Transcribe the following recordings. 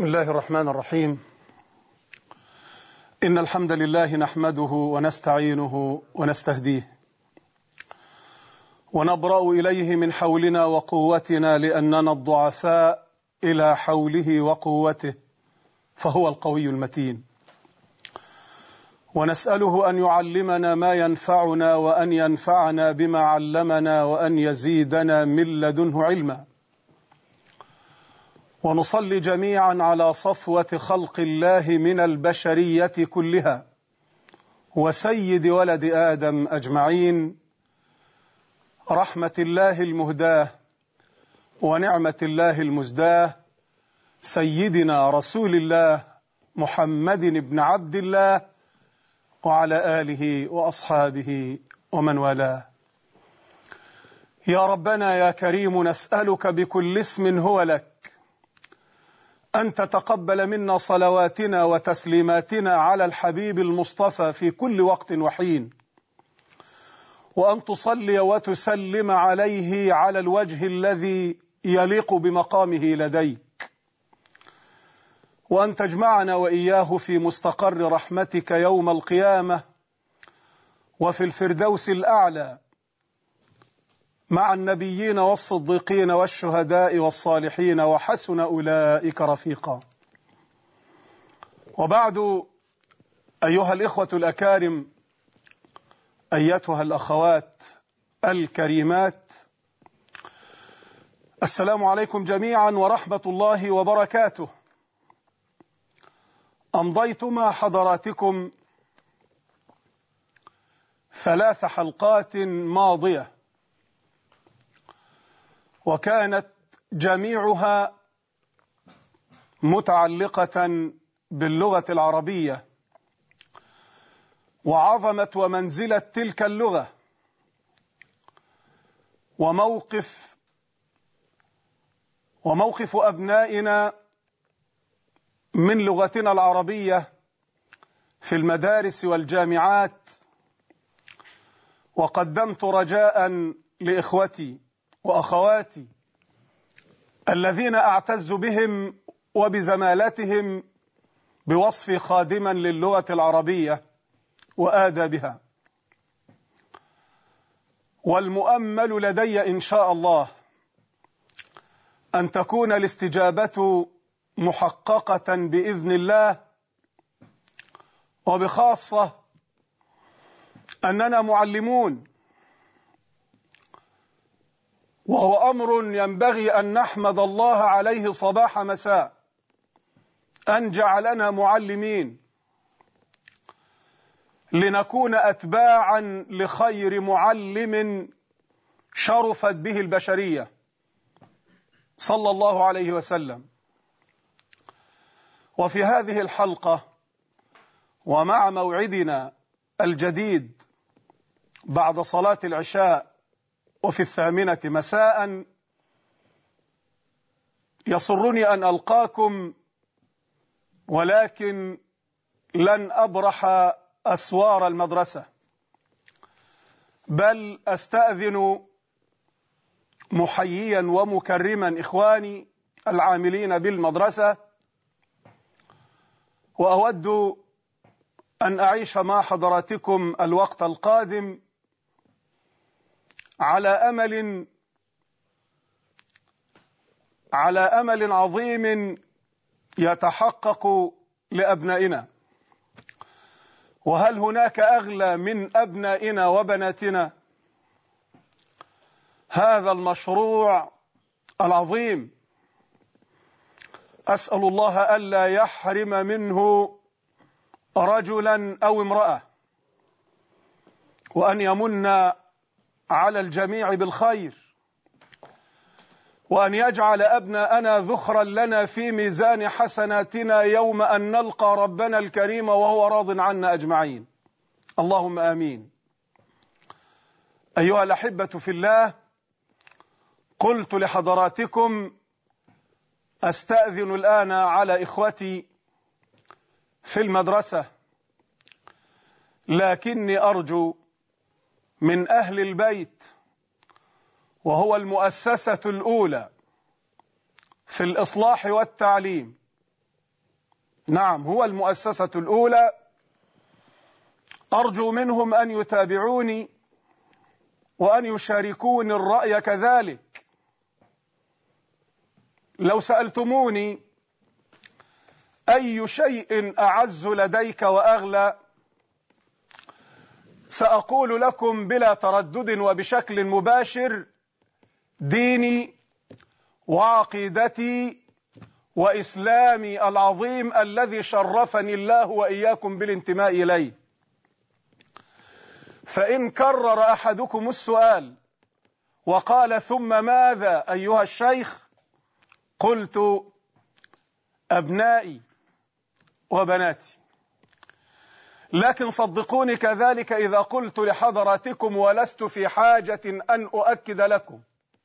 بسم الله الرحمن الرحيم. إن الحمد لله نحمده ونستعينه ونستهديه ونبرأ إليه من حولنا وقوتنا لأننا الضعفاء إلى حوله وقوته، فهو القوي المتين. ونسأله أن يعلمنا ما ينفعنا وأن ينفعنا بما علمنا وأن يزيدنا من لدنه علما. ونصلي جميعا على صفوة خلق الله من البشرية كلها وسيد ولد آدم أجمعين، رحمة الله المهداة ونعمة الله المزداة، سيدنا رسول الله محمد بن عبد الله وعلى آله وأصحابه ومن والاه. يا ربنا يا كريم، نسألك بكل اسم هو لك أن تتقبل منا صلواتنا وتسليماتنا على الحبيب المصطفى في كل وقت وحين، وأن تصلي وتسلم عليه على الوجه الذي يليق بمقامه لديك، وأن تجمعنا وإياه في مستقر رحمتك يوم القيامة وفي الفردوس الأعلى مع النبيين والصديقين والشهداء والصالحين وحسن أولئك رفيقا. وبعد، أيها الإخوة الأكارم، أيتها الأخوات الكريمات، السلام عليكم جميعا ورحمة الله وبركاته. أمضيت مع حضراتكم 3 حلقات ماضية، وكانت جميعها متعلقة باللغة العربية وعظمة ومنزلة تلك اللغة وموقف أبنائنا من لغتنا العربية في المدارس والجامعات. وقدمت رجاء لإخوتي وأخواتي الذين أعتز بهم وبزمالتهم بوصفي خادما للغة العربية وآدابها، والمؤمل لدي إن شاء الله أن تكون الاستجابة محققة بإذن الله، وبخاصة أننا معلمون، وهو أمر ينبغي أن نحمد الله عليه صباح مساء أن جعلنا معلمين لنكون أتباعا لخير معلم شرفت به البشرية صلى الله عليه وسلم. وفي هذه الحلقة ومع موعدنا الجديد بعد صلاة العشاء وفي 8 مساء، يسرني أن ألقاكم، ولكن لن أبرح أسوار المدرسة، بل أستأذن محييا ومكرما إخواني العاملين بالمدرسة، وأود أن أعيش مع حضراتكم الوقت القادم على أمل عظيم يتحقق لأبنائنا. وهل هناك أغلى من أبنائنا وبناتنا؟ هذا المشروع العظيم أسأل الله ألا يحرم منه رجلا أو امرأة، وأن يمن على الجميع بالخير، وأن يجعل أبناءنا ذخرا لنا في ميزان حسناتنا يوم أن نلقى ربنا الكريم وهو راض عنا أجمعين، اللهم آمين. أيها الأحبة في الله، قلت لحضراتكم أستأذن الآن على إخوتي في المدرسة، لكني أرجو من أهل البيت، وهو المؤسسة الأولى في الإصلاح والتعليم نعم، هو المؤسسة الأولى. أرجو منهم أن يتابعوني وأن يشاركوني الرأي كذلك. لو سألتموني أي شيء أعز لديك وأغلى، سأقول لكم بلا تردد وبشكل مباشر: ديني وعقيدتي وإسلامي العظيم الذي شرفني الله وإياكم بالانتماء إليه. فإن كرر أحدكم السؤال وقال: ثم ماذا أيها الشيخ؟ قلت: أبنائي وبناتي. لكن صدقوني كذلك إذا قلت لحضراتكم، ولست في حاجة أن أؤكد لكم،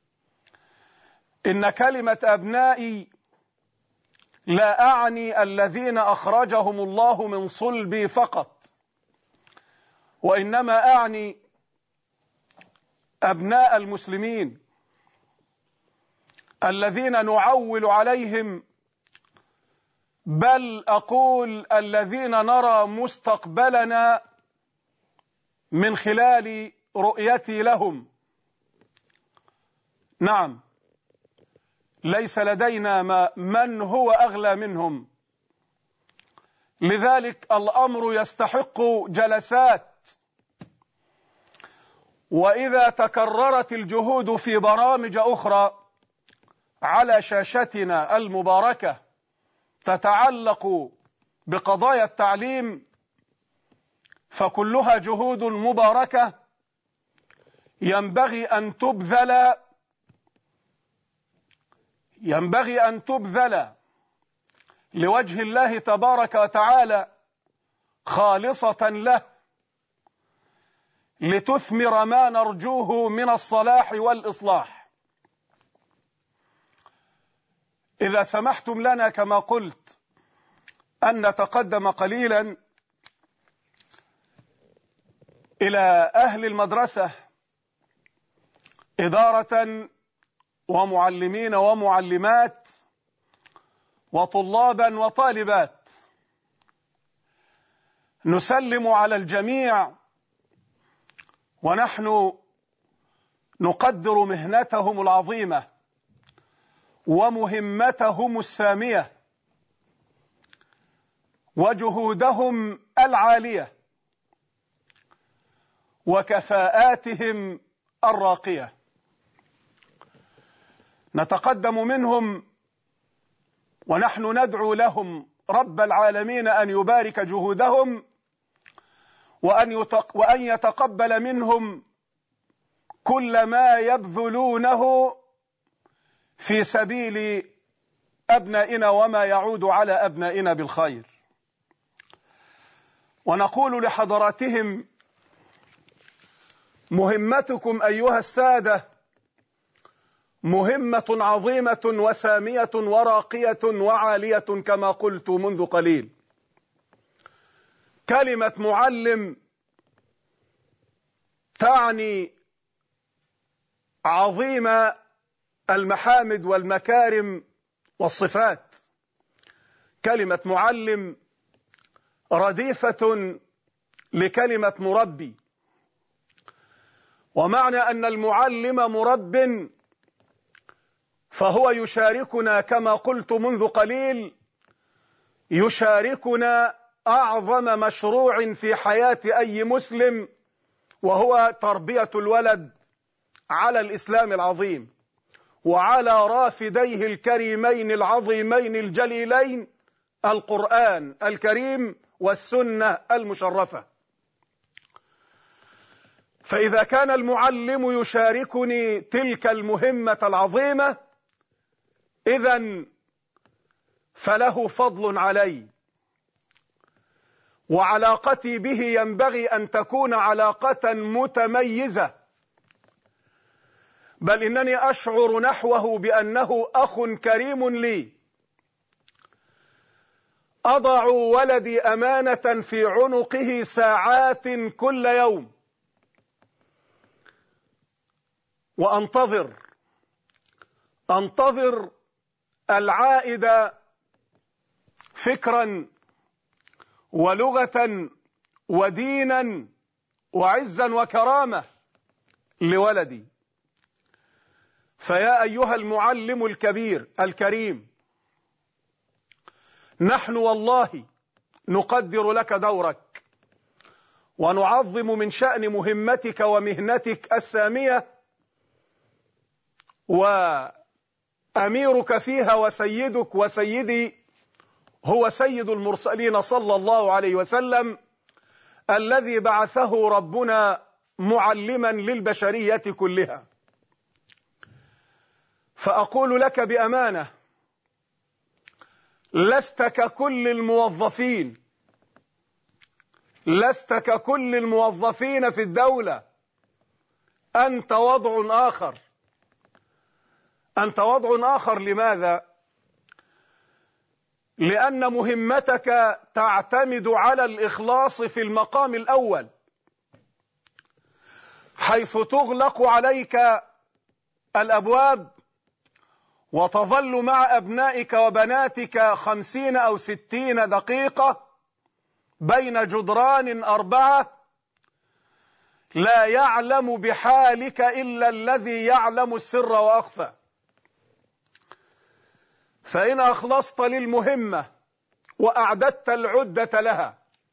إن كلمة أبنائي لا أعني الذين أخرجهم الله من صلبي فقط، وإنما أعني أبناء المسلمين الذين نعول عليهم، بل أقول الذين نرى مستقبلنا من خلال رؤيتي لهم. نعم، ليس لدينا من هو أغلى منهم، لذلك الأمر يستحق جلسات. وإذا تكررت الجهود في برامج أخرى على شاشتنا المباركة تتعلق بقضايا التعليم، فكلها جهود مباركة ينبغي أن تبذل لوجه الله تبارك وتعالى خالصة له، لتثمر ما نرجوه من الصلاح والإصلاح. إذا سمحتم لنا كما قلت أن نتقدم قليلا إلى أهل المدرسة إدارة ومعلمين ومعلمات وطلابا وطالبات، نسلم على الجميع ونحن نقدر مهنتهم العظيمة ومهمتهم السامية وجهودهم العالية وكفاءاتهم الراقية. نتقدم منهم ونحن ندعو لهم رب العالمين أن يبارك جهودهم وأن يتقبل منهم كل ما يبذلونه في سبيل أبنائنا وما يعود على أبنائنا بالخير. ونقول لحضراتهم: مهمتكم أيها السادة مهمة عظيمة وسامية وراقية وعالية كما قلت منذ قليل. كلمة معلم تعني عظيم المحامد والمكارم والصفات. كلمة معلم رديفة لكلمة مربي، ومعنى أن المعلم مرب فهو يشاركنا كما قلت منذ قليل، يشاركنا أعظم مشروع في حياة أي مسلم، وهو تربية الولد على الإسلام العظيم وعلى رافديه الكريمين العظيمين الجليلين القرآن الكريم والسنة المشرفة. فإذا كان المعلم يشاركني تلك المهمة العظيمة، إذن فله فضل علي، وعلاقتي به ينبغي أن تكون علاقة متميزة، بل إنني أشعر نحوه بأنه أخ كريم لي. أضع ولدي أمانة في عنقه ساعات كل يوم، وأنتظر العائد فكرا ولغة ودينا وعزا وكرامة لولدي. فيا أيها المعلم الكبير الكريم، نحن والله نقدر لك دورك ونعظم من شأن مهمتك ومهنتك السامية، وأميرك فيها وسيدك وسيدي هو سيد المرسلين صلى الله عليه وسلم، الذي بعثه ربنا معلما للبشرية كلها. فأقول لك بأمانة، لست ككل الموظفين، لست ككل الموظفين في الدولة، أنت وضع آخر. أنت وضع آخر. لماذا؟ لأن مهمتك تعتمد على الإخلاص في المقام الأول، حيث تغلق عليك الأبواب وتظل مع أبنائك وبناتك 50 أو 60 دقيقة بين جدران 4، لا يعلم بحالك إلا الذي يعلم السر وأخفى. فإن أخلصت للمهمة وأعددت العدة لها،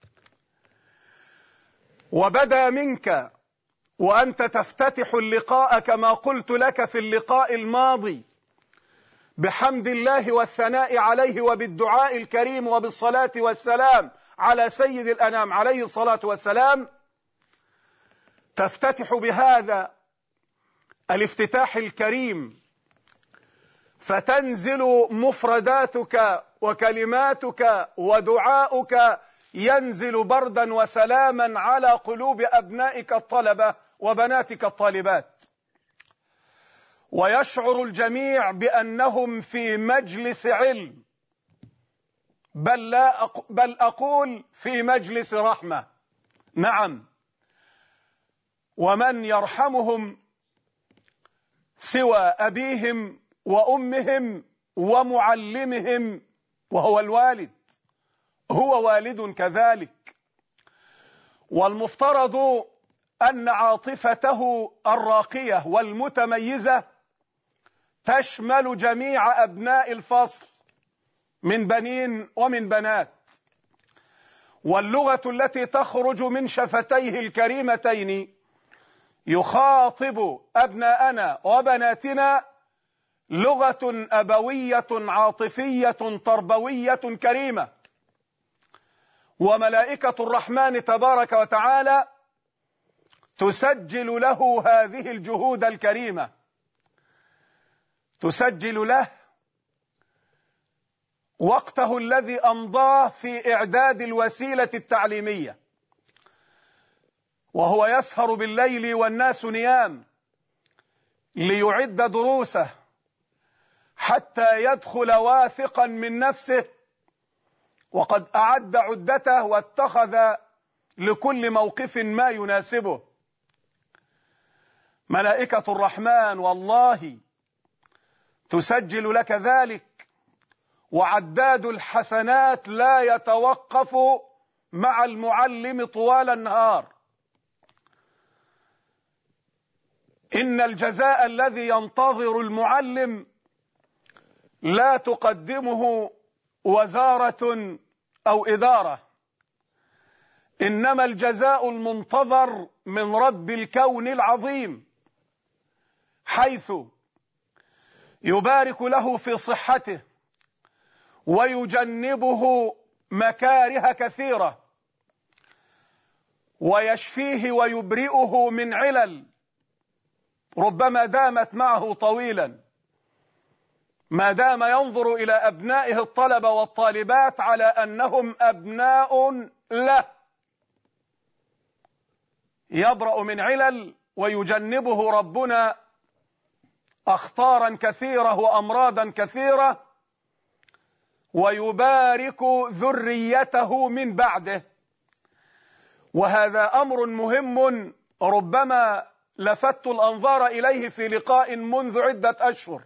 وبدا منك وأنت تفتتح اللقاء كما قلت لك في اللقاء الماضي بحمد الله والثناء عليه وبالدعاء الكريم وبالصلاة والسلام على سيد الأنام عليه الصلاة والسلام، تفتتح بهذا الافتتاح الكريم، فتنزل مفرداتك وكلماتك ودعاؤك ينزل بردا وسلاما على قلوب أبنائك الطلبة وبناتك الطالبات، ويشعر الجميع بأنهم في مجلس علم، بل أقول في مجلس رحمة. نعم، ومن يرحمهم سوى أبيهم وأمهم ومعلمهم وهو الوالد، هو والد كذلك. والمفترض أن عاطفته الراقية والمتميزة تشمل جميع أبناء الفصل من بنين ومن بنات، واللغة التي تخرج من شفتيه الكريمتين يخاطب أبناءنا وبناتنا لغة أبوية عاطفية تربوية كريمة. وملائكة الرحمن تبارك وتعالى تسجل له هذه الجهود الكريمة، تسجل له وقته الذي أمضاه في إعداد الوسيلة التعليمية، وهو يسهر بالليل والناس نيام ليعد دروسه حتى يدخل واثقا من نفسه، وقد أعد عدته واتخذ لكل موقف ما يناسبه. ملائكة الرحمن والله تسجل لك ذلك، وعداد الحسنات لا يتوقف مع المعلم طوال النهار. إن الجزاء الذي ينتظر المعلم لا تقدمه وزارة أو إدارة، إنما الجزاء المنتظر من رب الكون العظيم، حيث يبارك له في صحته ويجنبه مكاره كثيرة، ويشفيه ويبرئه من علل ربما دامت معه طويلا، ما دام ينظر إلى أبنائه الطلبة والطالبات على أنهم أبناء له، يبرأ من علل ويجنبه ربنا أخطارا كثيرة وأمراضا كثيرة، ويبارك ذريته من بعده. وهذا أمر مهم ربما لفت الأنظار إليه في لقاء منذ عدة أشهر،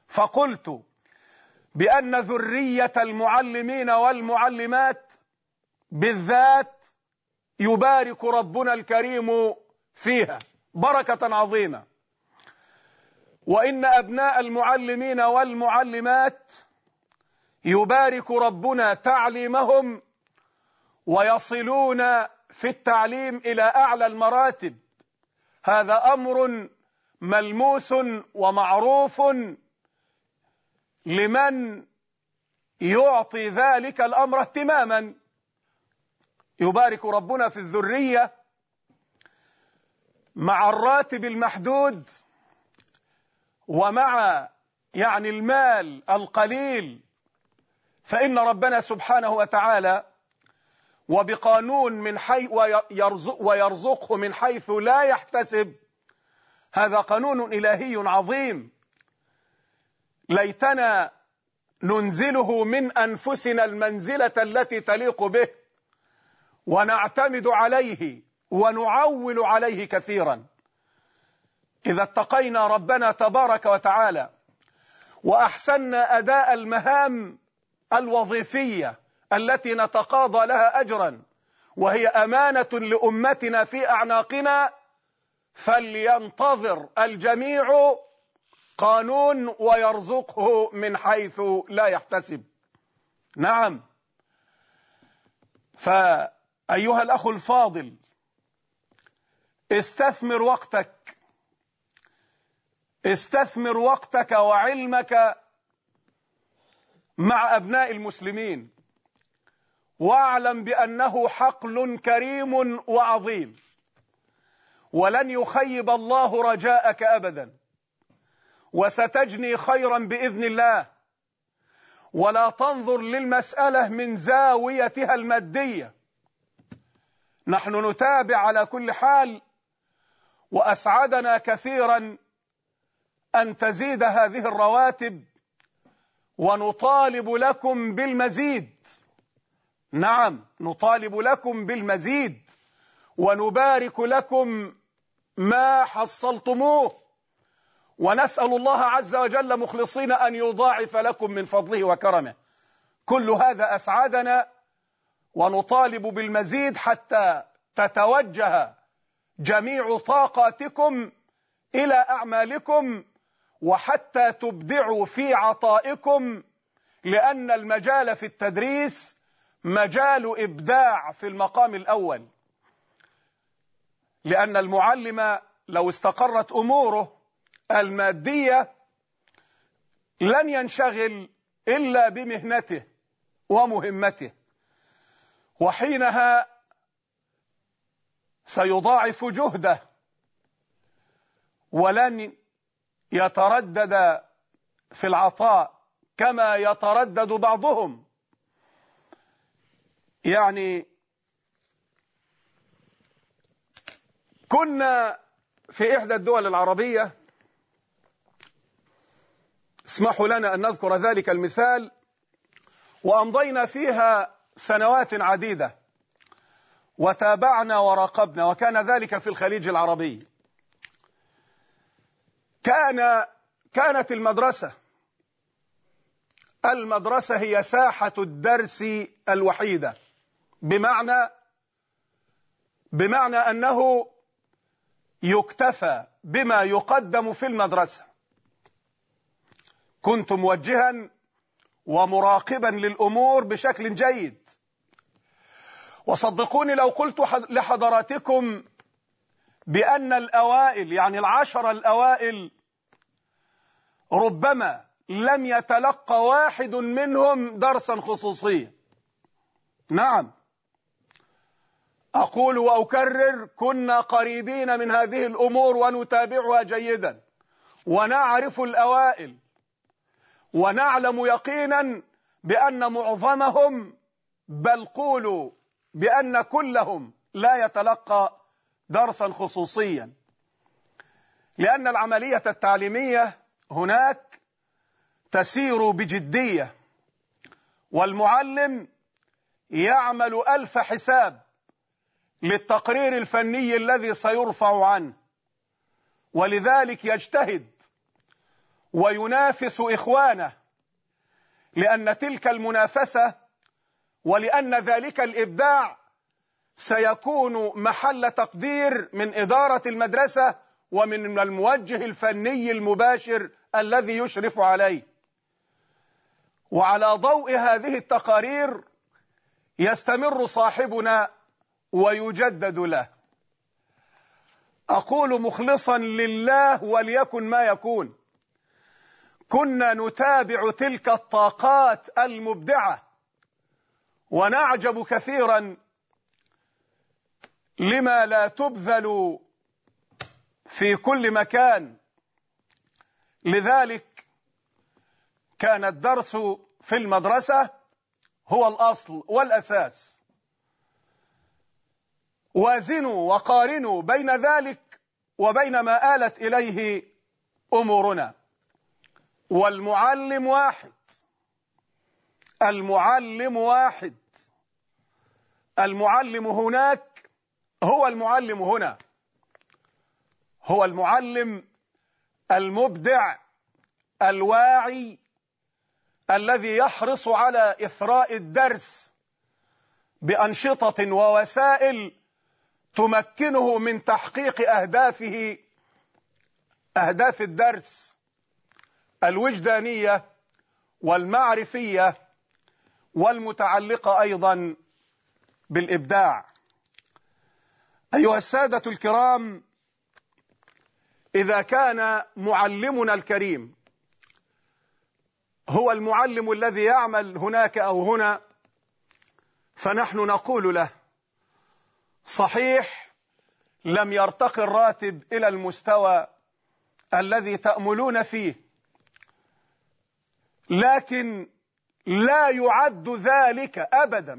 فقلت بأن ذرية المعلمين والمعلمات بالذات يبارك ربنا الكريم فيها بركة عظيمة. وإن أبناء المعلمين والمعلمات يبارك ربنا تعليمهم ويصلون في التعليم إلى أعلى المراتب. هذا أمر ملموس ومعروف لمن يعطي ذلك الأمر اهتماما. يبارك ربنا في الذرية مع الراتب المحدود ومع المال القليل، فإن ربنا سبحانه وتعالى وبقانون من حيث ويرزقه من حيث لا يحتسب، هذا قانون إلهي عظيم. ليتنا ننزله من أنفسنا المنزلة التي تليق به ونعتمد عليه ونعول عليه كثيرا. إذا اتقينا ربنا تبارك وتعالى وأحسننا أداء المهام الوظيفية التي نتقاضى لها أجرا وهي أمانة لأمتنا في أعناقنا، فلينتظر الجميع قانون ويرزقه من حيث لا يحتسب. نعم. فأيها الأخ الفاضل، استثمر وقتك وعلمك مع أبناء المسلمين، واعلم بأنه حقل كريم وعظيم، ولن يخيب الله رجاءك أبدا، وستجني خيرا بإذن الله. ولا تنظر للمسألة من زاويتها المادية. نحن نتابع على كل حال، وأسعدنا كثيرا أن تزيد هذه الرواتب، ونطالب لكم بالمزيد. نعم، نطالب لكم بالمزيد ونبارك لكم ما حصلتموه، ونسأل الله عز وجل مخلصين أن يضاعف لكم من فضله وكرمه. كل هذا أسعدنا، ونطالب بالمزيد حتى تتوجه جميع طاقاتكم إلى أعمالكم، وحتى تبدعوا في عطائكم، لأن المجال في التدريس مجال إبداع في المقام الأول. لأن المعلم لو استقرت أموره المادية لن ينشغل إلا بمهنته ومهمته، وحينها سيضاعف جهده ولن يتردد في العطاء كما يتردد بعضهم. كنا في إحدى الدول العربية، اسمحوا لنا أن نذكر ذلك المثال، وأمضينا فيها سنوات عديدة وتابعنا وراقبنا، وكان ذلك في الخليج العربي. كانت المدرسة هي ساحة الدرس الوحيدة، بمعنى أنه يكتفى بما يقدم في المدرسة. كنت موجها ومراقبا للأمور بشكل جيد، وصدقوني لو قلت لحضراتكم بأن الأوائل، 10 الأوائل، ربما لم يتلقى واحد منهم درسا خصوصيا. نعم، أقول وأكرر، كنا قريبين من هذه الأمور ونتابعها جيدا، ونعرف الأوائل، ونعلم يقينا بأن معظمهم، بل قولوا بأن كلهم، لا يتلقى درسا خصوصيا، لأن العملية التعليمية هناك تسير بجدية، والمعلم يعمل 1000 حساب للتقرير الفني الذي سيرفع عنه، ولذلك يجتهد وينافس إخوانه، لأن تلك المنافسة ولأن ذلك الإبداع سيكون محل تقدير من إدارة المدرسة ومن الموجه الفني المباشر الذي يشرف عليه. وعلى ضوء هذه التقارير يستمر صاحبنا ويجدد له. أقول مخلصا لله وليكن ما يكون، كنا نتابع تلك الطاقات المبدعة ونعجب كثيرا لما لا تبذل في كل مكان. لذلك كان الدرس في المدرسة هو الأصل والأساس. وازنوا وقارنوا بين ذلك وبين ما آلت إليه أمورنا. والمعلم واحد، المعلم واحد، المعلم هناك هو المعلم هنا، هو المعلم المبدع الواعي الذي يحرص على إثراء الدرس بأنشطة ووسائل تمكنه من تحقيق أهدافه، أهداف الدرس الوجدانية والمعرفية والمتعلقة أيضا بالإبداع. أيها السادة الكرام، إذا كان معلمنا الكريم هو المعلم الذي يعمل هناك أو هنا، فنحن نقول له: صحيح لم يرتقي الراتب إلى المستوى الذي تأملون فيه، لكن لا يعد ذلك أبدا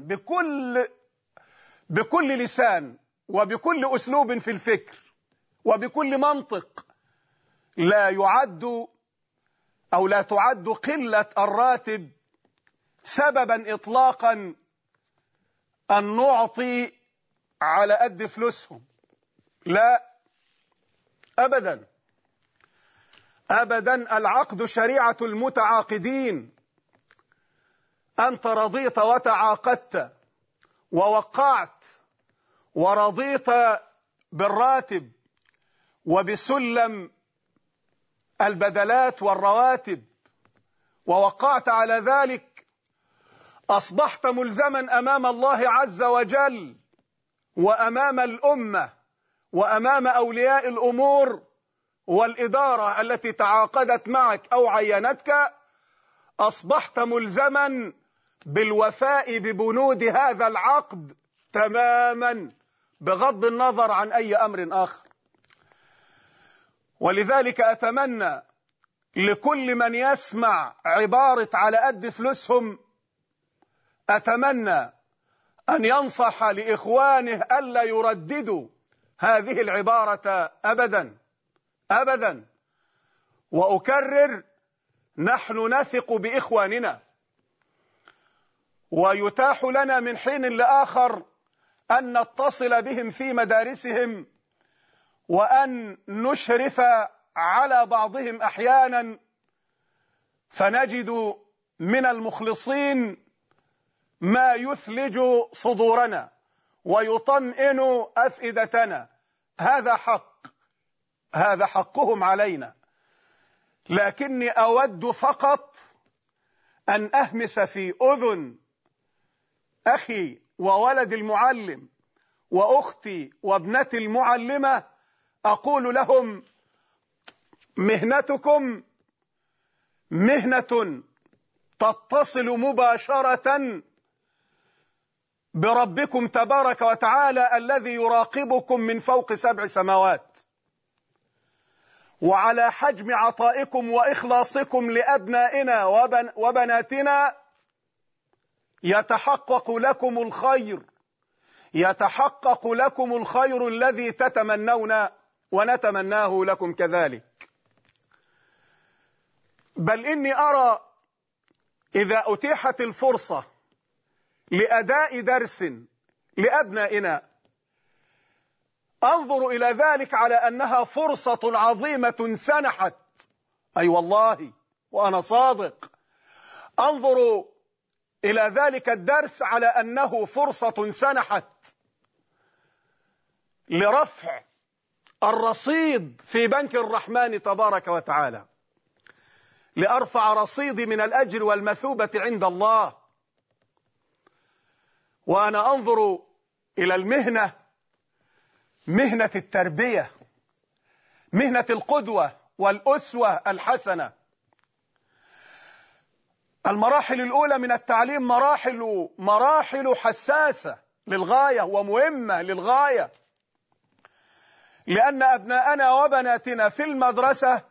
بكل لسان وبكل أسلوب في الفكر وبكل منطق، لا يعد أو لا تعد قلة الراتب سببا إطلاقا أن نعطي على قد فلوسهم، لا أبدا أبدا. العقد شريعة المتعاقدين. أنت رضيت وتعاقدت ووقعت ورضيت بالراتب وبسلم البدلات والرواتب ووقعت على ذلك، أصبحت ملزما أمام الله عز وجل وأمام الأمة وأمام أولياء الأمور والإدارة التي تعاقدت معك أو عينتك، أصبحت ملزما بالوفاء ببنود هذا العقد تماما بغض النظر عن أي أمر آخر. ولذلك أتمنى لكل من يسمع عبارة على قد فلوسهم، أتمنى أن ينصح لإخوانه ألا يرددوا هذه العبارة أبدا أبدا. وأكرر: نحن نثق بإخواننا، ويتاح لنا من حين لآخر أن نتصل بهم في مدارسهم وأن نشرف على بعضهم أحيانا، فنجد من المخلصين ما يثلج صدورنا ويطمئن أفئدتنا. هذا حق، هذا حقهم علينا. لكني أود فقط أن أهمس في أذن أخي وولد المعلم وأختي وابنتي المعلمة، أقول لهم: مهنتكم مهنة تتصل مباشرة بربكم تبارك وتعالى الذي يراقبكم من فوق 7 سماوات. وعلى حجم عطائكم وإخلاصكم لأبنائنا وبناتنا يتحقق لكم الخير، يتحقق لكم الخير الذي تتمنون ونتمناه لكم كذلك. بل إني أرى إذا أتيحت الفرصة لأداء درس لأبنائنا، أنظر إلى ذلك على أنها فرصة عظيمة سنحت. أي والله وأنا صادق، أنظر إلى ذلك الدرس على أنه فرصة سنحت لرفع الرصيد في بنك الرحمن تبارك وتعالى، لأرفع رصيدي من الأجر والمثوبة عند الله. وأنا أنظر إلى المهنة، مهنة التربية، مهنة القدوة والأسوة الحسنة. المراحل الأولى من التعليم مراحل حساسة للغاية ومهمة للغاية، لأن أبناءنا وبناتنا في المدرسة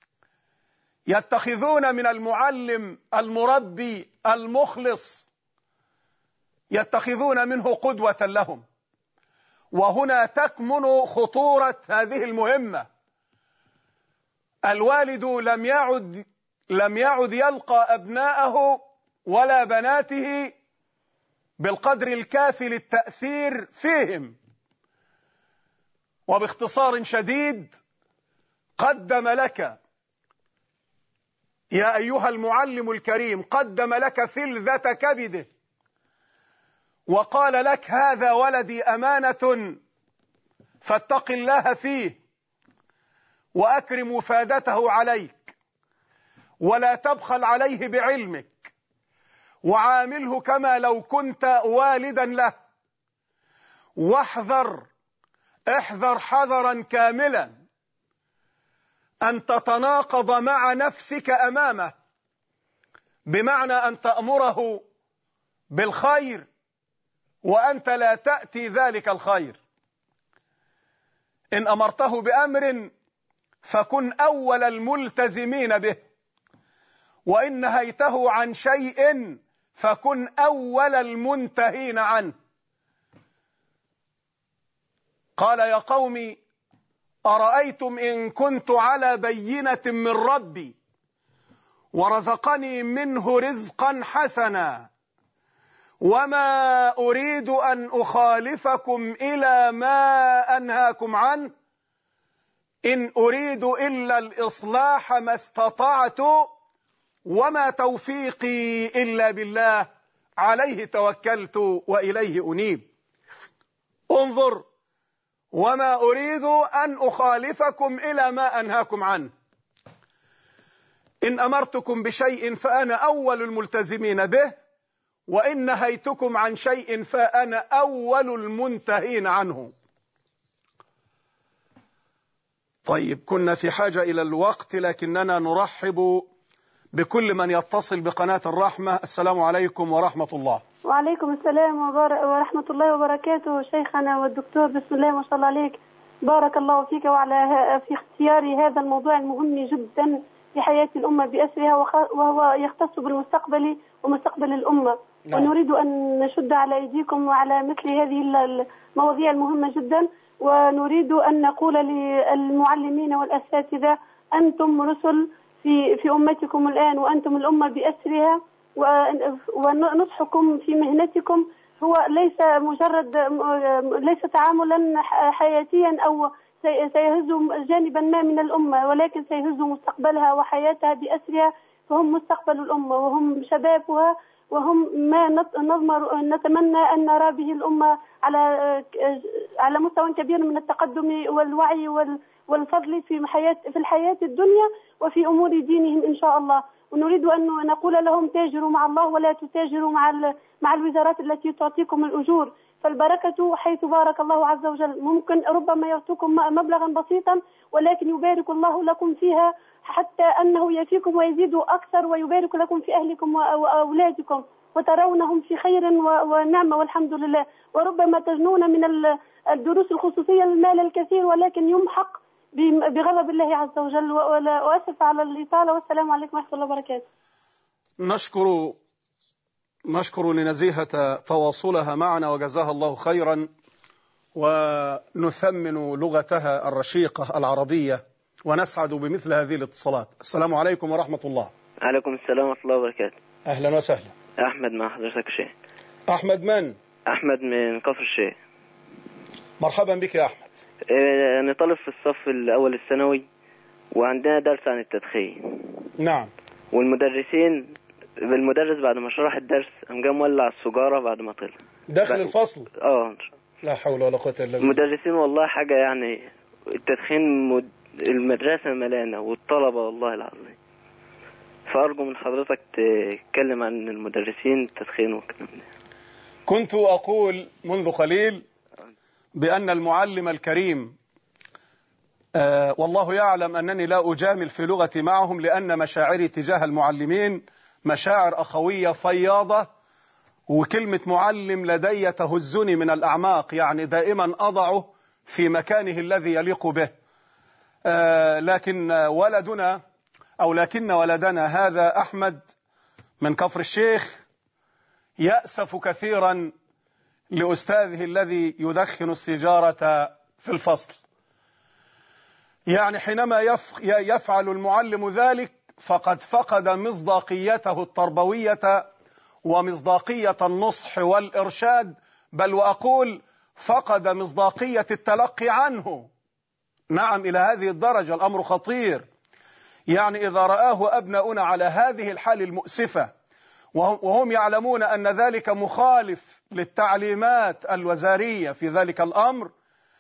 يتخذون من المعلم المربي المخلص، يتخذون منه قدوة لهم. وهنا تكمن خطورة هذه المهمة. الوالد لم يعد يلقى أبناءه ولا بناته بالقدر الكافي للتأثير فيهم. وباختصار شديد، قدم لك يا أيها المعلم الكريم، قدم لك فلذة كبده، وقال لك هذا ولدي أمانة فاتق الله فيه، وأكرم وفادته عليك، ولا تبخل عليه بعلمك، وعامله كما لو كنت والدا له، احذر حذرا كاملا أن تتناقض مع نفسك أمامه، بمعنى أن تأمره بالخير وأنت لا تأتي ذلك الخير. إن أمرته بأمر فكن أول الملتزمين به، وإن نهيته عن شيء فكن أول المنتهين عنه. قال يا قوم أرأيتم إن كنت على بينة من ربي ورزقني منه رزقا حسنا وما أريد أن أخالفكم إلى ما أنهاكم عنه إن أريد إلا الإصلاح ما استطعت وما توفيقي إلا بالله عليه توكلت وإليه أنيب. انظر، وما أريد أن أخالفكم إلى ما أنهاكم عنه. إن أمرتكم بشيء فأنا أول الملتزمين به، وإن نهيتكم عن شيء فأنا أول المنتهين عنه. طيب، كنا في حاجة إلى الوقت، لكننا نرحب بكل من يتصل بقناة الرحمة. السلام عليكم ورحمة الله. وعليكم السلام ورحمة الله وبركاته. شيخنا والدكتور، بسم الله ما شاء الله عليك، بارك الله فيك في اختيار هذا الموضوع المهم جدا في حياة الأمة بأسرها، وهو يختص بالمستقبل ومستقبل الأمة. ونريد أن نشد على أيديكم وعلى مثل هذه المواضيع المهمة جدا، ونريد أن نقول للمعلمين والأساتذة أنتم رسل في أمتكم الآن، وأنتم الأمة بأسرها، ونصحكم في مهنتكم هو ليس تعاملا حياتيا أو سيهز جانبا ما من الأمة، ولكن سيهز مستقبلها وحياتها بأسرها. فهم مستقبل الأمة وهم شبابها، وهم ما نتمنى أن نرى به الأمة على مستوى كبير من التقدم والوعي والفضل في الحياة الدنيا وفي أمور دينهم إن شاء الله. ونريد أن نقول لهم تاجروا مع الله ولا تتاجروا مع الوزارات التي تعطيكم الأجور، فالبركة حيث بارك الله عز وجل. ممكن ربما يعطوكم مبلغا بسيطا، ولكن يبارك الله لكم فيها حتى أنه يفيكم ويزيد أكثر، ويبارك لكم في أهلكم وأولادكم، وترونهم في خير ونعمة والحمد لله. وربما تجنون من الدروس الخصوصية المال الكثير، ولكن يمحق بغضب الله عز وجل. وأسف على الإطالة، والسلام عليكم ورحمة الله وبركاته. نشكر لنزيهة تواصلها معنا وجزاها الله خيرا، ونثمن لغتها الرشيقة العربية، ونسعد بمثل هذه الاتصالات. السلام عليكم ورحمة الله. عليكم السلام ورحمة الله وبركاته. أهلا وسهلا. أحمد مع حضرتك شيء. أحمد من؟ أحمد من كفر الشيخ. مرحبا بك يا أحمد. أنا طالب في الصف الأول الثانوي، وعندنا درس عن التدخين. نعم. والمدرسين المدرس بعد ما شرح الدرس قام جاي مولع السجارة بعد ما طلع داخل الفصل. اه لا حول ولا قوة الا بالله. المدرسين والله حاجة يعني، التدخين المدرسة ملانة والطلبة والله العظيم. فأرجو من حضرتك تتكلم عن المدرسين التدخين والكلام ده. كنت أقول منذ قليل بأن المعلم الكريم والله يعلم أنني لا أجامل في لغتي معهم، لأن مشاعري تجاه المعلمين مشاعر أخوية فياضة، وكلمة معلم لدي تهزني من الأعماق، يعني دائما أضعه في مكانه الذي يليق به. لكن ولدنا هذا أحمد من كفر الشيخ يأسف كثيرا لأستاذه الذي يدخن السيجارة في الفصل. يعني حينما يفعل المعلم ذلك فقد فقد مصداقيته التربوية ومصداقية النصح والإرشاد، بل وأقول فقد مصداقية التلقي عنه. نعم، إلى هذه الدرجة الأمر خطير. يعني إذا رآه أبناؤنا على هذه الحال المؤسفة وهم يعلمون أن ذلك مخالف للتعليمات الوزارية في ذلك الأمر،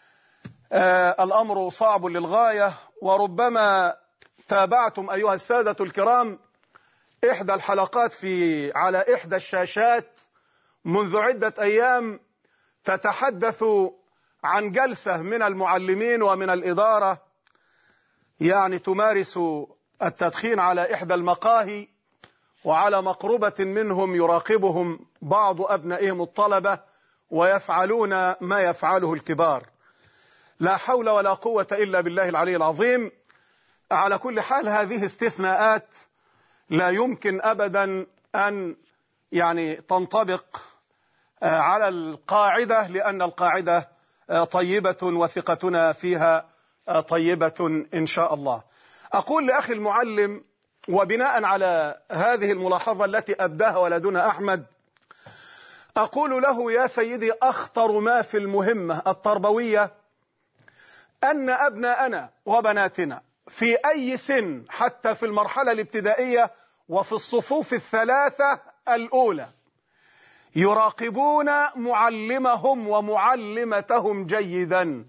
الأمر صعب للغاية. وربما تابعتم أيها السادة الكرام إحدى الحلقات على إحدى الشاشات منذ عدة أيام تتحدث عن جلسة من المعلمين ومن الإدارة يعني تمارس التدخين على إحدى المقاهي، وعلى مقربة منهم يراقبهم بعض أبنائهم الطلبة ويفعلون ما يفعله الكبار. لا حول ولا قوة إلا بالله العلي العظيم. على كل حال هذه استثناءات لا يمكن أبدا أن يعني تنطبق على القاعدة، لأن القاعدة طيبة وثقتنا فيها طيبة إن شاء الله. أقول لأخي المعلم وبناء على هذه الملاحظة التي أبداها ولدنا أحمد، أقول له يا سيدي أخطر ما في المهمة التربوية أن أبناءنا وبناتنا في أي سن، حتى في المرحلة الابتدائية وفي الصفوف الثلاثة الأولى، يراقبون معلمهم ومعلمتهم جيدا،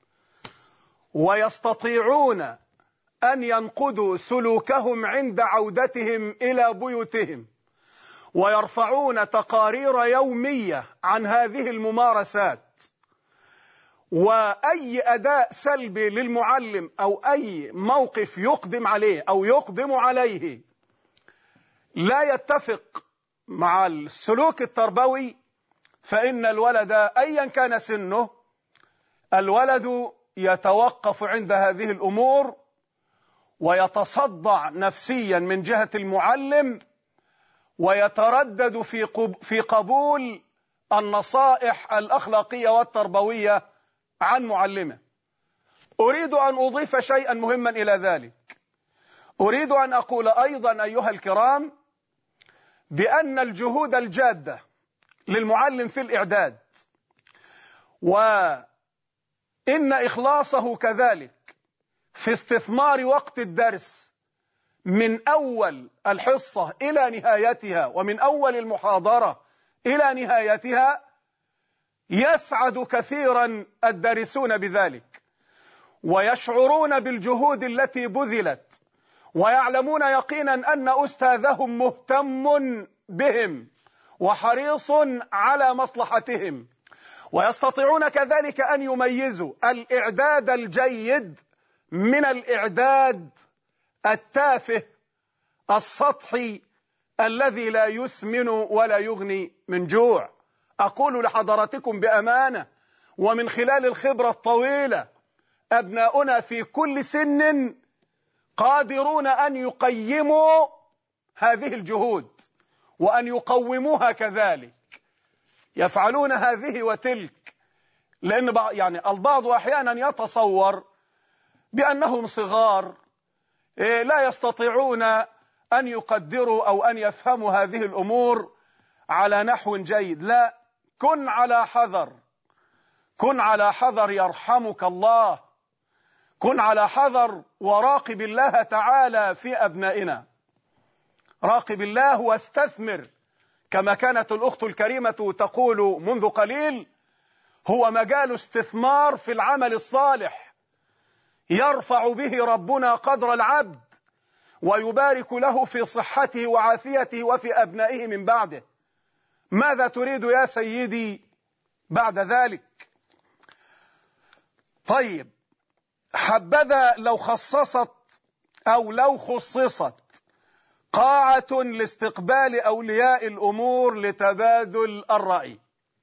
ويستطيعون أن ينقذوا سلوكهم عند عودتهم إلى بيوتهم، ويرفعون تقارير يومية عن هذه الممارسات. وأي أداء سلبي للمعلم أو أي موقف يقدم عليه أو يقدم عليه لا يتفق مع السلوك التربوي، فإن الولد أيا كان سنه، الولد يتوقف عند هذه الأمور ويتصدع نفسيا من جهة المعلم، ويتردد في قبول النصائح الأخلاقية والتربوية عن معلمه. أريد أن أضيف شيئا مهما إلى ذلك. أريد أن أقول أيضا أيها الكرام بأن الجهود الجادة للمعلم في الإعداد، وإن إخلاصه كذلك في استثمار وقت الدرس من أول الحصة إلى نهايتها، ومن أول المحاضرة إلى نهايتها، يسعد كثيرا الدارسون بذلك، ويشعرون بالجهود التي بذلت، ويعلمون يقينا أن أستاذهم مهتم بهم وحريص على مصلحتهم، ويستطيعون كذلك أن يميزوا الإعداد الجيد من الإعداد التافه السطحي الذي لا يسمن ولا يغني من جوع. أقول لحضراتكم بأمانة ومن خلال الخبرة الطويلة، أبناؤنا في كل سن قادرون أن يقيموا هذه الجهود وأن يقوموها كذلك، يفعلون هذه وتلك، لأن يعني البعض أحيانا يتصور بأنهم صغار لا يستطيعون أن يقدروا أو أن يفهموا هذه الأمور على نحو جيد. لا، كن على حذر، كن على حذر يرحمك الله، كن على حذر وراقب الله تعالى في أبنائنا. راقب الله واستثمر، كما كانت الأخت الكريمة تقول منذ قليل، هو مجال استثمار في العمل الصالح يرفع به ربنا قدر العبد ويبارك له في صحته وعافيته وفي أبنائه من بعده. ماذا تريد يا سيدي بعد ذلك؟ طيب، حبذا لو خصصت قاعة لاستقبال أولياء الأمور لتبادل الرأي.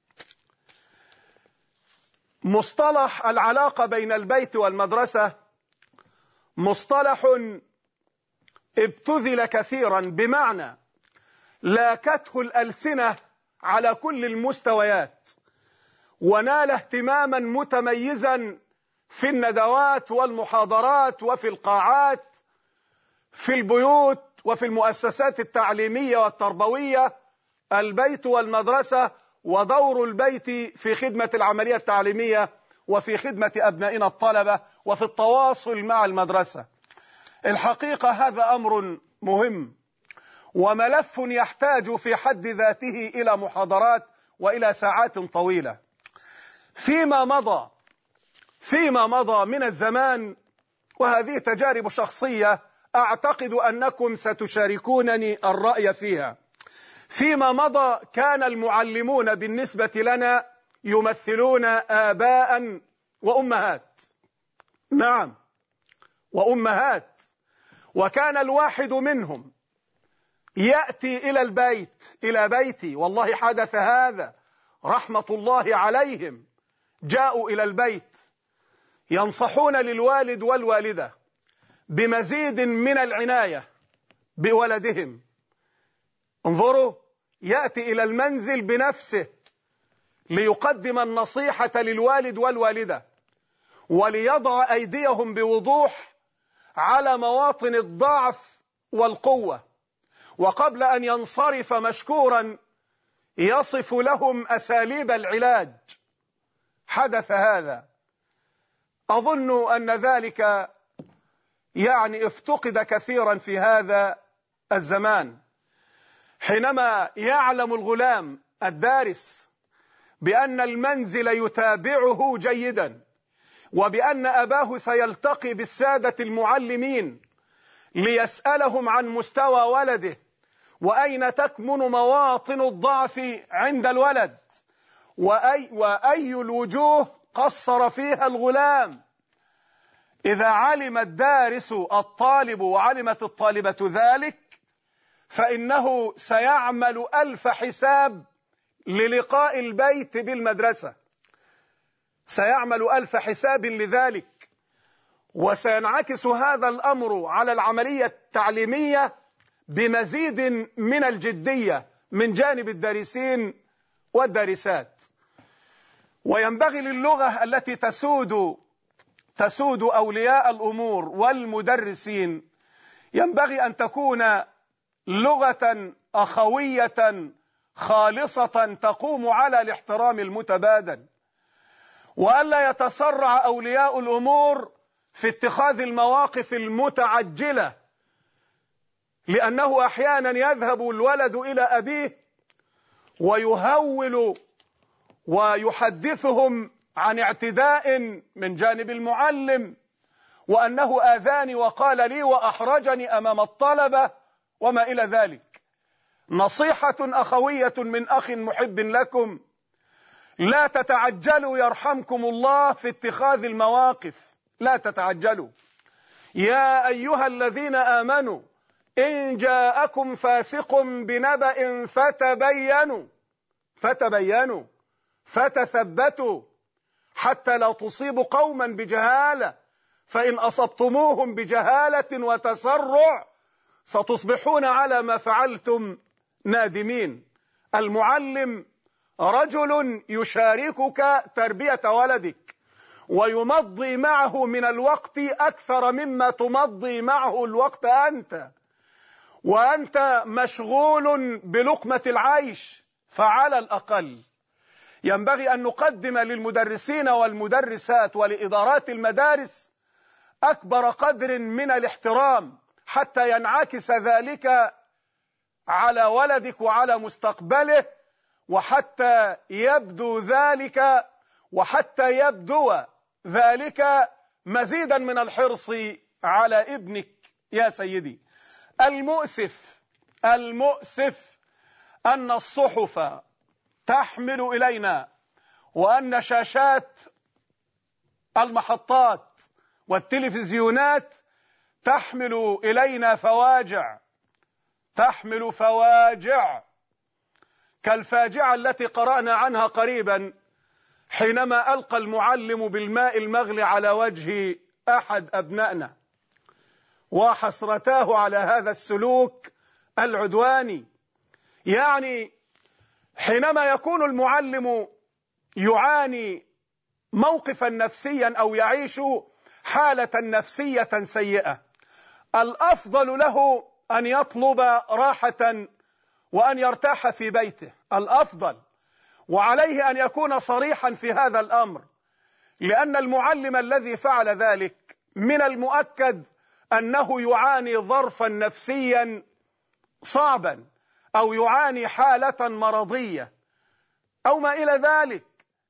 مصطلح العلاقة بين البيت والمدرسة مصطلح ابتذل كثيرا، بمعنى لاكته الألسنة على كل المستويات، ونال اهتماما متميزا في الندوات والمحاضرات وفي القاعات، في البيوت وفي المؤسسات التعليمية والتربوية. البيت والمدرسة ودور البيت في خدمة العملية التعليمية وفي خدمة أبنائنا الطلبة وفي التواصل مع المدرسة. الحقيقة هذا أمر مهم وملف يحتاج في حد ذاته إلى محاضرات وإلى ساعات طويلة. فيما مضى من الزمان، وهذه تجارب شخصية أعتقد أنكم ستشاركونني الرأي فيها، فيما مضى كان المعلمون بالنسبة لنا يمثلون آباء وأمهات. نعم، وأمهات. وكان الواحد منهم يأتي إلى بيتي، والله حدث هذا، رحمة الله عليهم، جاءوا إلى البيت ينصحون للوالد والوالدة بمزيد من العناية بولدهم. انظروا، يأتي إلى المنزل بنفسه ليقدم النصيحة للوالد والوالدة وليضع أيديهم بوضوح على مواطن الضعف والقوة، وقبل أن ينصرف مشكورا يصف لهم أساليب العلاج. حدث هذا، أظن أن ذلك افتقد كثيرا في هذا الزمان، حينما يعلم الغلام الدارس بأن المنزل يتابعه جيدا، وبأن أباه سيلتقي بالسادة المعلمين ليسألهم عن مستوى ولده وأين تكمن مواطن الضعف عند الولد وأي الوجوه قصر فيها الغلام. إذا علم الدارس الطالب وعلمت الطالبة ذلك، فإنه سيعمل 1000 حساب للقاء البيت بالمدرسة، سيعمل 1000 حساب لذلك، وسينعكس هذا الأمر على العملية التعليمية بمزيد من الجدية من جانب الدارسين والدارسات. وينبغي للغة التي تسود أولياء الأمور والمدرسين، ينبغي أن تكون لغة أخوية خالصة تقوم على الاحترام المتبادل، وألا يتسرع أولياء الأمور في اتخاذ المواقف المتعجلة، لأنه أحيانا يذهب الولد إلى أبيه ويهول ويحدثهم عن اعتداء من جانب المعلم، وأنه آذاني وقال لي وأحرجني أمام الطلبة وما إلى ذلك. نصيحة أخوية من أخ محب لكم: لا تتعجلوا يرحمكم الله في اتخاذ المواقف، لا تتعجلوا. يا أيها الذين آمنوا إن جاءكم فاسق بنبأ فتبينوا فتثبتوا حتى لا تصيبوا قوما بجهالة، فإن أصبتموهم بجهالة وتسرع ستصبحون على ما فعلتم نادمين. المعلم رجل يشاركك تربية ولدك ويمضي معه من الوقت أكثر مما تمضي معه الوقت أنت، وأنت مشغول بلقمة العيش. فعلى الأقل ينبغي أن نقدم للمدرسين والمدرسات ولإدارات المدارس أكبر قدر من الاحترام، حتى ينعكس ذلك على ولدك وعلى مستقبله، وحتى يبدو ذلك مزيدا من الحرص على ابنك يا سيدي. المؤسف أن الصحف تحمل إلينا، وأن شاشات المحطات والتلفزيونات تحمل إلينا فواجع كالفاجعة التي قرأنا عنها قريبا حينما ألقى المعلم بالماء المغلي على وجه أحد أبنائنا، وحسرتاه على هذا السلوك العدواني. يعني حينما يكون المعلم يعاني موقفا نفسيا أو يعيش حالة نفسية سيئة، الأفضل له أن يطلب راحة وأن يرتاح في بيته، الأفضل، وعليه أن يكون صريحا في هذا الأمر، لأن المعلم الذي فعل ذلك من المؤكد أنه يعاني ظرفا نفسيا صعبا، أو يعاني حالة مرضية أو ما إلى ذلك.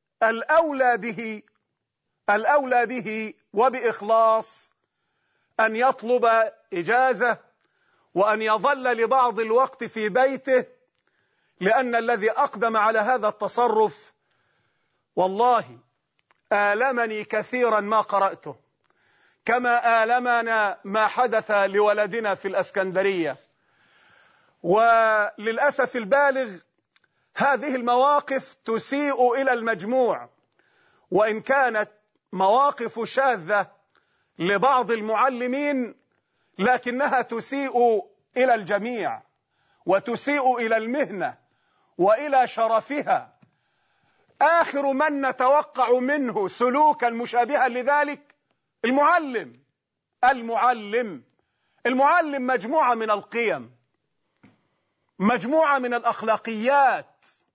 الأولى به وبإخلاص أن يطلب إجازة وأن يظل لبعض الوقت في بيته، لأن الذي أقدم على هذا التصرف والله آلمني كثيرا ما قرأته، كما آلمنا ما حدث لولدنا في الأسكندرية. وللأسف البالغ هذه المواقف تسيء إلى المجموع، وإن كانت مواقف شاذة لبعض المعلمين لكنها تسيء إلى الجميع، وتسيء إلى المهنة وإلى شرفها. آخر من نتوقع منه سلوكا مشابها لذلك المعلم مجموعة من القيم، مجموعة من الأخلاقيات،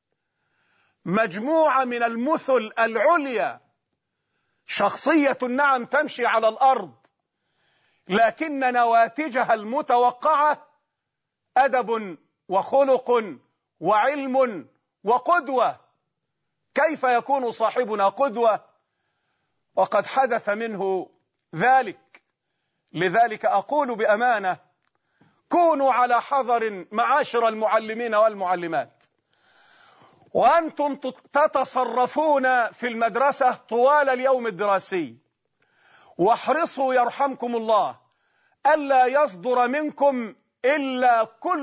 مجموعة من المثل العليا، شخصية نعم تمشي على الأرض، لكن نواتجها المتوقعة أدب وخلق وعلم وقدوة. كيف يكون صاحبنا قدوة وقد حدث منه ذلك؟ لذلك أقول بأمانة: كونوا على حذر معاشر المعلمين والمعلمات، وأنتم تتصرفون في المدرسة طوال اليوم الدراسي، واحرصوا يرحمكم الله ألا يصدر منكم إلا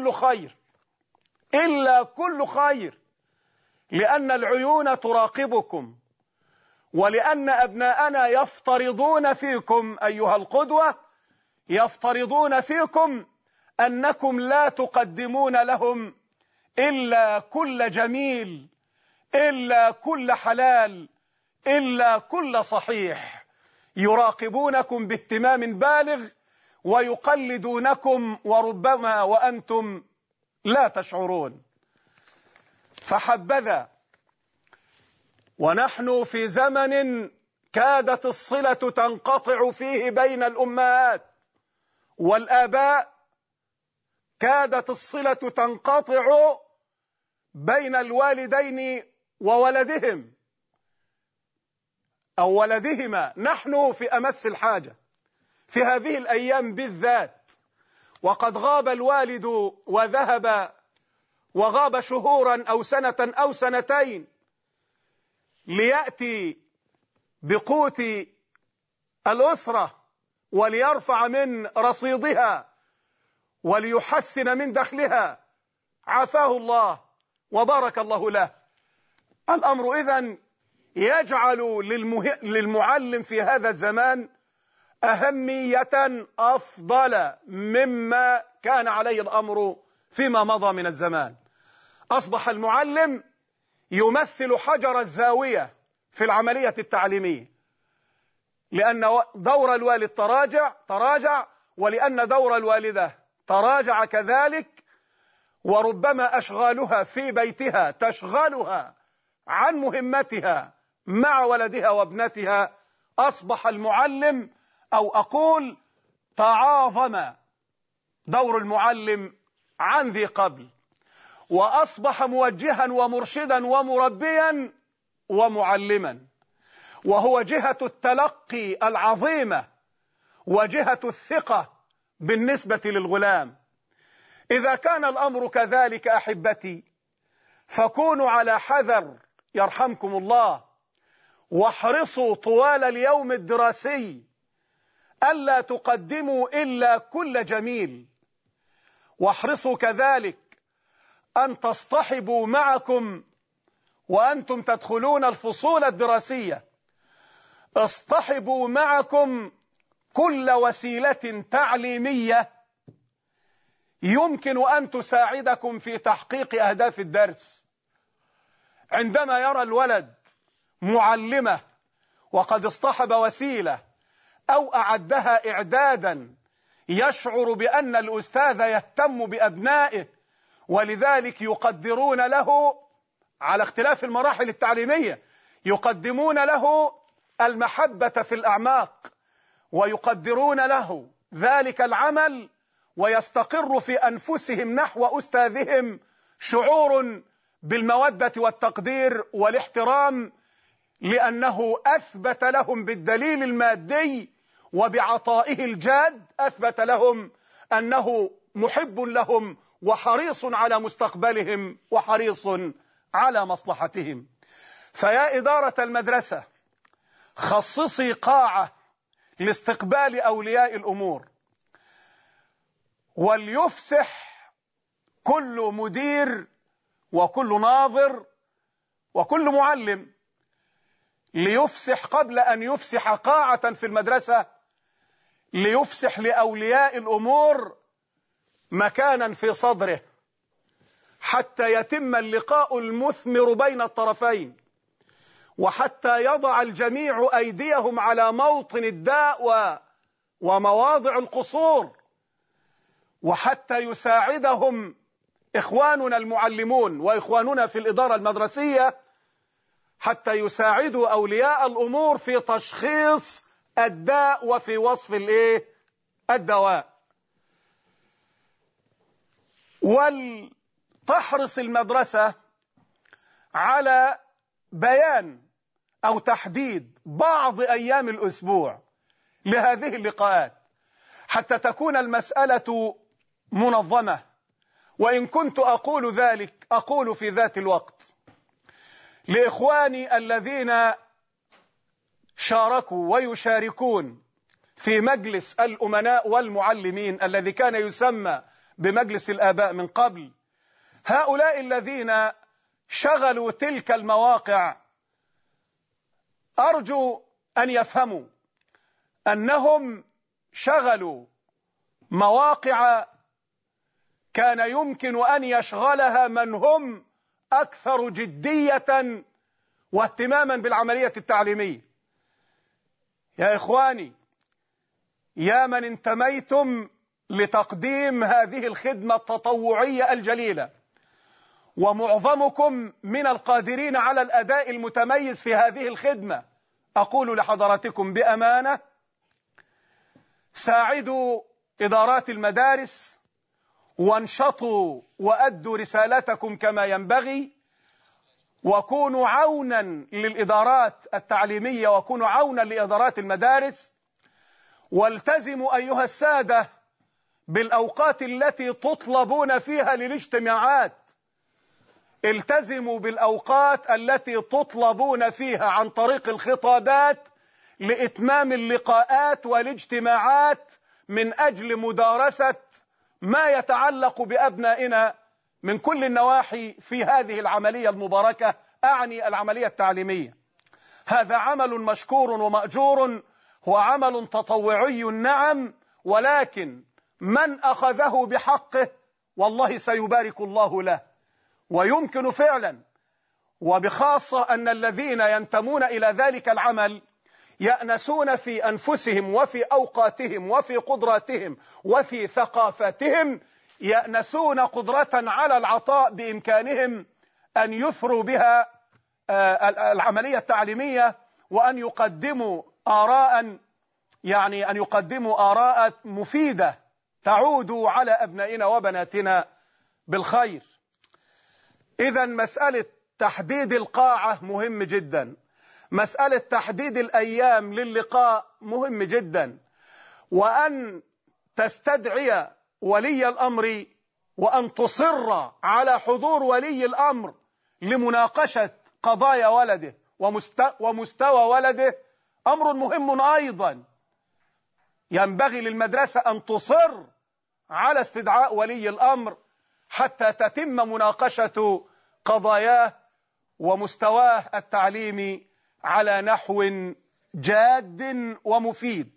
كل خير، لأن العيون تراقبكم، ولأن أبناءنا يفترضون فيكم أيها القدوة، يفترضون فيكم أنكم لا تقدمون لهم إلا كل جميل، إلا كل حلال، إلا كل صحيح. يراقبونكم باهتمام بالغ ويقلدونكم، وربما وأنتم لا تشعرون. فحبذا ونحن في زمن كادت الصلة تنقطع فيه بين الأمهات والآباء، كادت الصلة تنقطع بين الوالدين وولدهم أو ولدهما. نحن في أمس الحاجة في هذه الأيام بالذات، وقد غاب الوالد وغاب شهورا أو سنة أو سنتين ليأتي بقوت الأسرة وليرفع من رصيدها وليحسن من دخلها، عافاه الله وبارك الله له. الأمر إذن يجعل للمعلم في هذا الزمان أهمية أفضل مما كان عليه الأمر فيما مضى من الزمان. أصبح المعلم يمثل حجر الزاوية في العملية التعليمية، لأن دور الوالد تراجع، ولأن دور الوالدة تراجع كذلك، وربما أشغالها في بيتها تشغلها عن مهمتها مع ولدها وابنتها. أصبح المعلم، أو أقول تعاظم دور المعلم عن ذي قبل، وأصبح موجها ومرشدا ومربيا ومعلما، وهو جهة التلقي العظيمة وجهة الثقة بالنسبة للغلام. إذا كان الأمر كذلك أحبتي فكونوا على حذر يرحمكم الله، واحرصوا طوال اليوم الدراسي ألا تقدموا إلا كل جميل، واحرصوا كذلك أن تصطحبوا معكم وأنتم تدخلون الفصول الدراسية، اصطحبوا معكم كل وسيلة تعليمية يمكن أن تساعدكم في تحقيق أهداف الدرس. عندما يرى الولد معلمة وقد اصطحب وسيلة أو أعدها إعدادا يشعر بأن الأستاذ يهتم بأبنائه، ولذلك يقدرون له على اختلاف المراحل التعليمية، يقدمون له المحبة في الأعماق، ويقدرون له ذلك العمل، ويستقر في أنفسهم نحو أستاذهم شعور بالمودة والتقدير والاحترام، لأنه أثبت لهم بالدليل المادي وبعطائه الجاد، أثبت لهم أنه محب لهم وحريص على مستقبلهم وحريص على مصلحتهم. فيا إدارة المدرسة خصصي قاعة لاستقبال أولياء الأمور، وليفسح كل مدير وكل ناظر وكل معلم، ليفسح قبل أن يفسح قاعة في المدرسة، ليفسح لأولياء الأمور مكانا في صدره حتى يتم اللقاء المثمر بين الطرفين، وحتى يضع الجميع أيديهم على موطن الداء ومواضع القصور، وحتى يساعدهم إخواننا المعلمون وإخواننا في الإدارة المدرسية حتى يساعدوا أولياء الأمور في تشخيص الداء وفي وصف الدواء. ولتحرص المدرسة على بيان أو تحديد بعض أيام الأسبوع لهذه اللقاءات حتى تكون المسألة منظمة. وإن كنت أقول ذلك أقول في ذات الوقت لإخواني الذين شاركوا ويشاركون في مجلس الأمناء والمعلمين الذي كان يسمى بمجلس الآباء من قبل، هؤلاء الذين شغلوا تلك المواقع أرجو أن يفهموا أنهم شغلوا مواقع كان يمكن أن يشغلها من هم أكثر جدية واهتماما بالعملية التعليمية. يا إخواني، يا من انتميتم لتقديم هذه الخدمة التطوعية الجليلة، ومعظمكم من القادرين على الأداء المتميز في هذه الخدمة، أقول لحضراتكم بأمانة ساعدوا إدارات المدارس وانشطوا وأدوا رسالتكم كما ينبغي، وكونوا عونا للإدارات التعليمية وكونوا عونا لإدارات المدارس. والتزموا أيها السادة بالأوقات التي تطلبون فيها للاجتماعات، التزموا بالأوقات التي تطلبون فيها عن طريق الخطابات لإتمام اللقاءات والاجتماعات من أجل مدارسة ما يتعلق بأبنائنا من كل النواحي في هذه العملية المباركة، أعني العملية التعليمية. هذا عمل مشكور ومأجور، هو عمل تطوعي نعم، ولكن من أخذه بحقه والله سيبارك الله له. ويمكن فعلا وبخاصة أن الذين ينتمون إلى ذلك العمل يأنسون في أنفسهم وفي أوقاتهم وفي قدراتهم وفي ثقافتهم، يأنسون قدرة على العطاء بإمكانهم أن يثروا بها العملية التعليمية، وأن يقدموا آراء، يعني أن يقدموا آراء مفيدة تعود على أبنائنا وبناتنا بالخير. إذا مسألة تحديد القاعة مهم جدا، مسألة تحديد الأيام للقاء مهم جدا، وأن تستدعي ولي الأمر وأن تصر على حضور ولي الأمر لمناقشة قضايا ولده ومستوى ولده أمر مهم أيضا. ينبغي للمدرسة أن تصر على استدعاء ولي الأمر حتى تتم مناقشة قضاياه ومستواه التعليمي على نحو جاد ومفيد.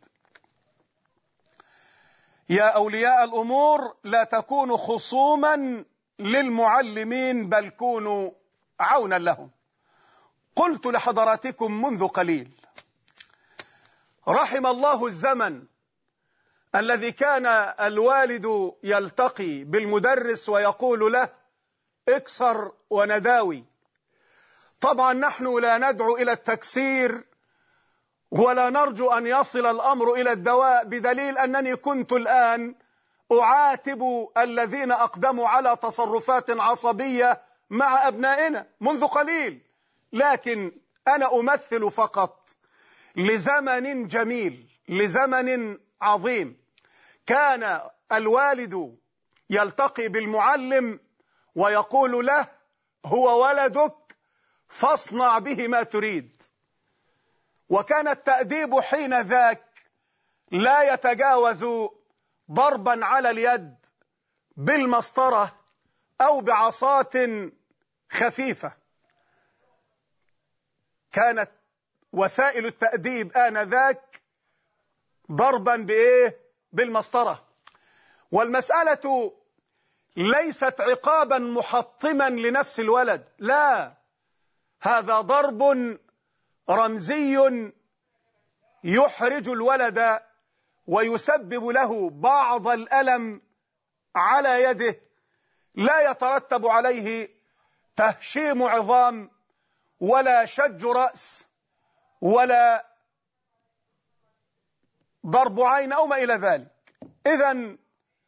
يا أولياء الأمور لا تكونوا خصوما للمعلمين بل كونوا عونا لهم. قلت لحضراتكم منذ قليل رحم الله الزمن الذي كان الوالد يلتقي بالمدرس ويقول له اكسر ونداوي. طبعا نحن لا ندعو إلى التكسير ولا نرجو أن يصل الأمر إلى الدواء، بدليل أنني كنت الآن أعاتب الذين أقدموا على تصرفات عصبية مع أبنائنا منذ قليل، لكن أنا أمثل فقط لزمن جميل، لزمن عظيم كان الوالد يلتقي بالمعلم ويقول له هو ولدك فاصنع به ما تريد. وكان التأديب حين ذاك لا يتجاوز ضربا على اليد بالمسطرة أو بعصاة خفيفة. كانت وسائل التأديب آنذاك ضربا بإيه؟ بالمسطرة. والمسألة ليست عقابا محطما لنفس الولد، لا، هذا ضرب رمزي يحرج الولد ويسبب له بعض الألم على يده، لا يترتب عليه تهشيم عظام ولا شج رأس ولا ضرب عين أو ما إلى ذلك. إذن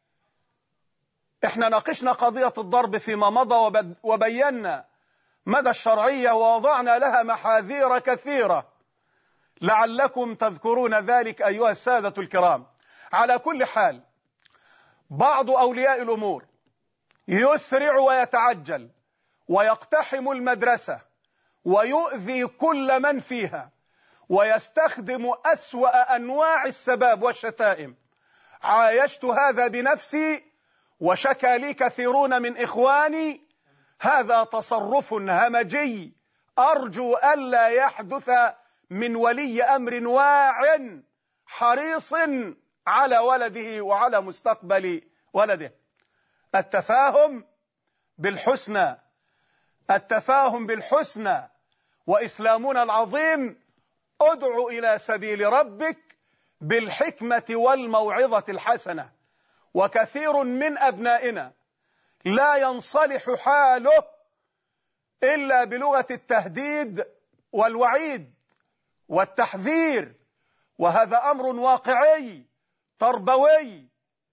احنا ناقشنا قضية الضرب فيما مضى وبينا مدى الشرعية ووضعنا لها محاذير كثيرة، لعلكم تذكرون ذلك أيها السادة الكرام. على كل حال بعض أولياء الأمور يسرع ويتعجل ويقتحم المدرسة ويؤذي كل من فيها ويستخدم أسوأ أنواع السباب والشتائم. عايشت هذا بنفسي وشكى لي كثيرون من إخواني. هذا تصرف همجي أرجو ألا يحدث من ولي أمر واع حريص على ولده وعلى مستقبل ولده. التفاهم بالحسنى، التفاهم بالحسنى، وإسلامنا العظيم ادع إلى سبيل ربك بالحكمة والموعظة الحسنة. وكثير من أبنائنا لا ينصلح حاله إلا بلغة التهديد والوعيد والتحذير، وهذا أمر واقعي تربوي.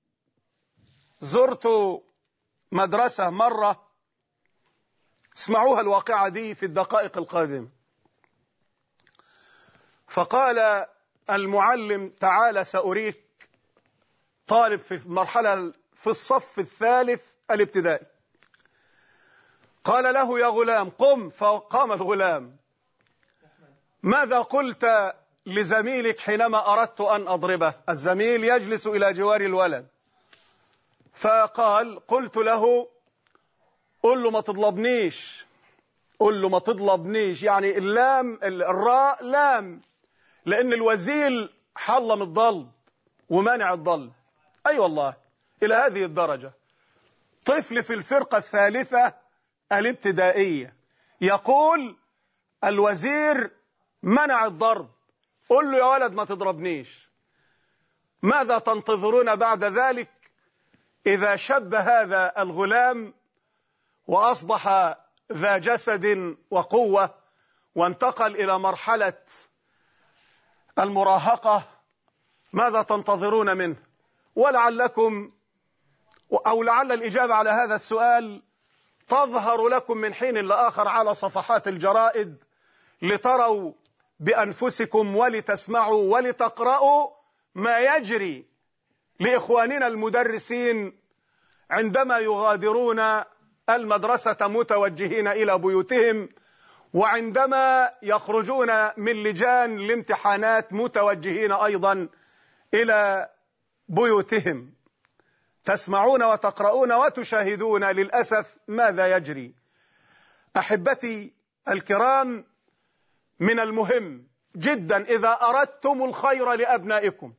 زرت مدرسة مرة، اسمعوها الواقعة دي في الدقائق القادمة. فقال المعلم تعال سأريك طالب في مرحلة في الصف الثالث الابتدائي. قال له يا غلام قم، فقام الغلام. ماذا قلت لزميلك حينما أردت أن أضربه؟ الزميل يجلس إلى جوار الولد. فقال قلت له قل له ما تضربنيش، قل له ما تضربنيش، يعني اللام الراء لام، لأن الوزيل حلم الضلب ومانع الضلب. أي والله إلى هذه الدرجة. طفل في الفرقة الثالثة الابتدائية يقول الوزير منع الضرب، قل له يا ولد ما تضربنيش. ماذا تنتظرون بعد ذلك إذا شب هذا الغلام وأصبح ذا جسد وقوة وانتقل إلى مرحلة المراهقة؟ ماذا تنتظرون منه؟ ولعلكم أو لعل الإجابة على هذا السؤال تظهر لكم من حين لآخر على صفحات الجرائد لتروا بأنفسكم ولتسمعوا ولتقرأوا ما يجري لإخواننا المدرسين عندما يغادرون المدرسة متوجهين إلى بيوتهم، وعندما يخرجون من لجان الامتحانات متوجهين أيضا إلى بيوتهم. تسمعون وتقرؤون وتشاهدون للأسف ماذا يجري. أحبتي الكرام، من المهم جدا إذا أردتم الخير لأبنائكم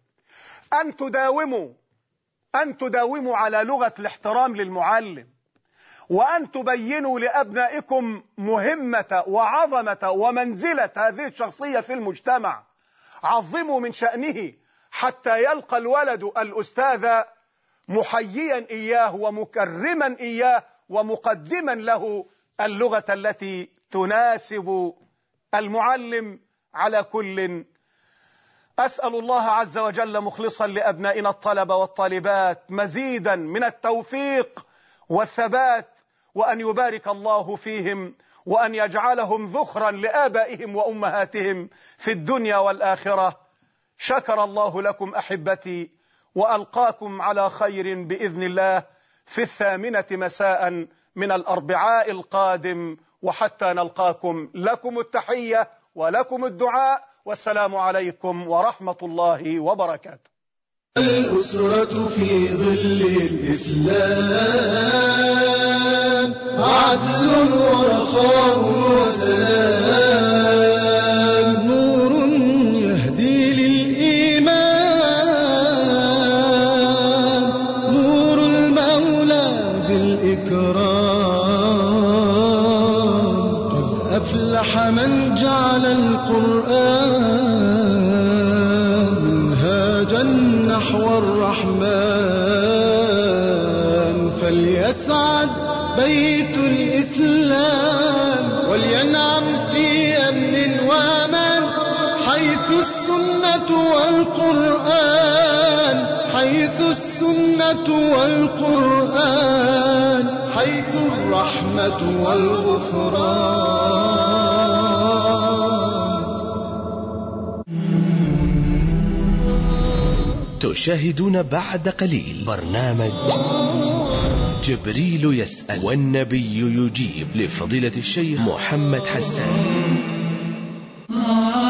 أن تداوموا على لغة الاحترام للمعلم، وأن تبينوا لأبنائكم مهمة وعظمة ومنزلة هذه الشخصية في المجتمع. عظموا من شأنه حتى يلقى الولد الأستاذ محييا إياه ومكرما إياه ومقدما له اللغة التي تناسب المعلم على كل. أسأل الله عز وجل مخلصا لأبنائنا الطلبة والطالبات مزيدا من التوفيق والثبات، وأن يبارك الله فيهم، وأن يجعلهم ذخرا لآبائهم وأمهاتهم في الدنيا والآخرة. شكر الله لكم أحبتي، وألقاكم على خير بإذن الله في 8 مساء من الأربعاء القادم، وحتى نلقاكم لكم التحية ولكم الدعاء، والسلام عليكم ورحمة الله وبركاته. الأسرة في ظل الإسلام عدل ورخاء وسلام، نور يهدي للإيمان، نور المولى بالإكرام. قد أفلح من جعل القرآن منهاجا نحو الرحمن، فليسعد بيت الإسلام ولينعم في أمن وأمان، حيث السنة والقرآن، حيث السنة والقرآن، حيث الرحمة والغفران. تشاهدون بعد قليل برنامج جبريل يسأل والنبي يجيب لفضيلة الشيخ محمد حسان.